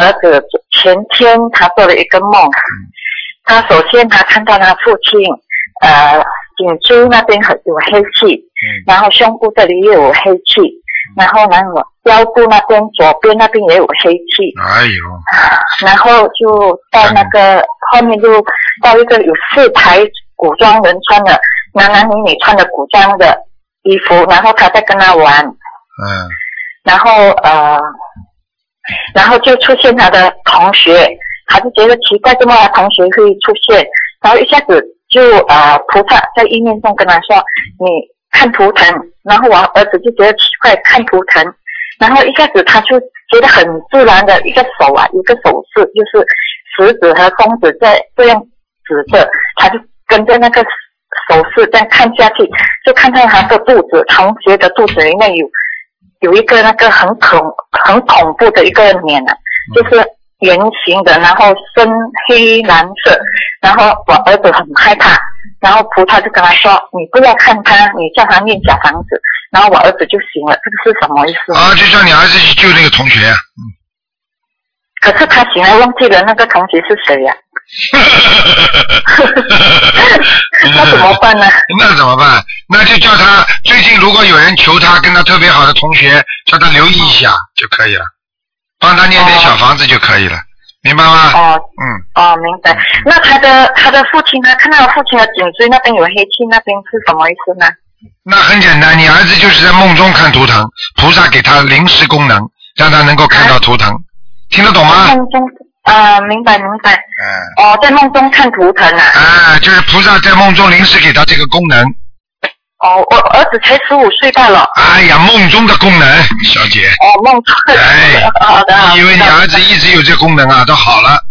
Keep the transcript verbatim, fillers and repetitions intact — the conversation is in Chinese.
儿子前天他做了一个梦，他首先他看到他父亲呃颈椎那边有黑气，然后胸部这里也有黑气，然后呢腰部那边左边那边也有黑气， 哎呦， 然后就到那个后面就到一个有四排古装人穿的男男女女穿的古装的衣服，然后他在跟他玩， 嗯， 然后呃，然后就出现他的同学，他就觉得奇怪，怎么他同学会出现？然后一下子就呃，菩萨在意念中跟他说：“你看图腾。”然后我儿子就觉得奇怪，看图腾，然后一下子他就觉得很自然的一个手啊，一个手势，就是食指和中指在这样指着，他就跟着那个手势这样看下去，就看到他的肚子，同学的肚子里面有有一个那个很恐很恐怖的一个脸啊，就是圆形的，然后深黑蓝色，然后我儿子很害怕，然后菩萨就跟他说：“你不要看他，你叫他念小房子。”然后我儿子就醒了，这个是什么意思？ 啊，就叫你儿子去救那个同学。嗯。 可是他醒来忘记了那个同学是谁呀、啊？那怎么办呢？ 那怎么办？那就叫他最近如果有人求他跟他特别好的同学，叫他留意一下就可以了，帮他念点小房子就可以了，哦、明白吗？ 哦， 嗯， 哦，明白。那他的他的父亲呢？看到父亲的颈椎那边有黑气，那边是什么意思呢？ 那很简单，你儿子就是在梦中看图腾，菩萨给他临时功能，让他能够看到图腾，啊、听得懂吗？ 梦中啊、呃，明白明白。嗯。哦，在梦中看图腾啊。 啊，就是菩萨在梦中临时给他这个功能。 哦，我儿子才十五岁罢了。 哎呀，梦中的功能，小姐。 哦，梦中的。 哎， 好的。 你以为你儿子一直有这功能啊？都好了。